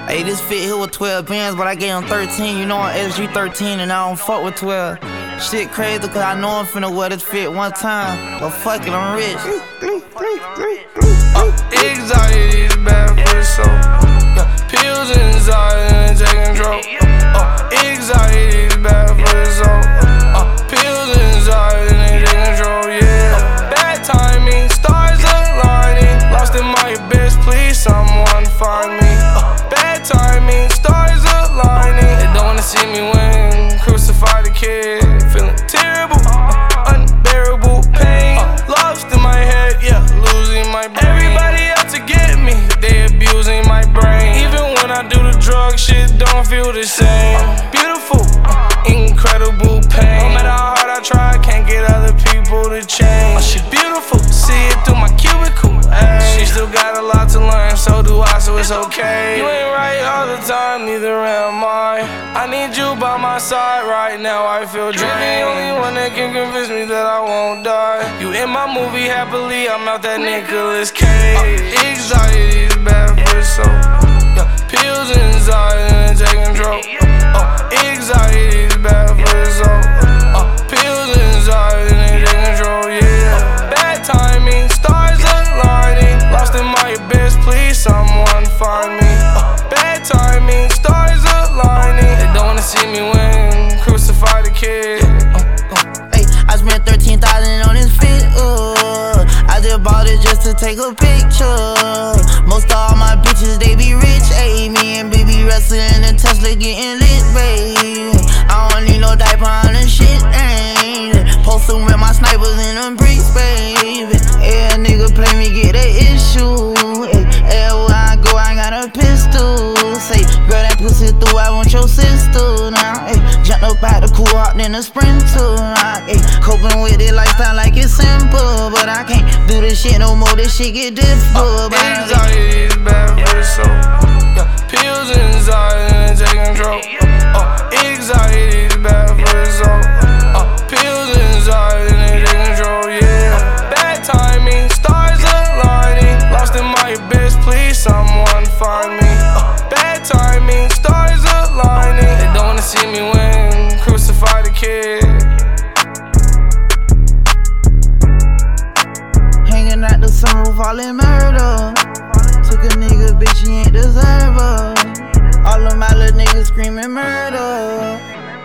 Hey, this fit here with 12 bands, but I gave him 13. You know I'm SG 13 and I don't fuck with 12. Shit crazy cause I know I'm finna wear this fit one time. But fuck it, I'm rich. Anxiety is bad for the soul. Pills and anxiety and taking drugs. Anxiety is bad for the soul. Pills and anxiety and taking control, yeah. Bad timing, stars aligning. Lost in my abyss, please someone find me. Bad timing, stars aligning. They don't wanna see me win. Crucify the kid, feeling terrible, unbearable pain. Lost in my head, yeah, losing my brain. Everybody out to get me, they abusing my brain. Even when I do the drug shit, don't feel the same. Beautiful, incredible pain. No matter how hard I try, I can't get other people to change. She beautiful, see it through my cubicle. She still got a lot to learn, so do I, so it's okay. You ain't right all the time, neither am I. I need you by my side right now, I feel drained. You're the only one that can convince me that I won't die. You in my movie happily, I'm out that Nicolas Cage. Anxiety is bad for the soul. Pills and anxiety and taking drugs. Anxiety is bad for the soul. Pills and anxiety and taking control, yeah. Bad timing, stars aligning. Lost in my abyss, please someone find me. Bad timing, stars aligning. They don't wanna see me win. Crucify the kid. Hey, I spent 13,000 on this fit. I just bought it just to take a picture. Most of all my bitches, they be rich. Ayy, me and baby wrestling in the Tesla getting lit, babe. I don't need no diaper on this shit, ain't it? Postin' with my snipers in them bricks, baby. Yeah, nigga play me, get a issue. Everywhere I go, I got a pistol. Say, girl, that pussy through, I want your sister now. Ay, jumped up out the cool hop, then a sprinter. Ay, coping with it lifestyle like it's simple, but I can't do this shit no more. This shit get difficult. Anxiety is bad for the soul. Pills and anxiety and taking drugs. Anxiety is bad for the soul. Pills and anxiety and taking control, yeah. Bad timing, stars aligning. Lost in my abyss, please someone find me. Bad timing, stars aligning. They don't wanna see me win. Crucify the kid. Hanging out the sunroof, all in murder. Took a nigga, bitch, he ain't deserve her. All of my little niggas screaming murder.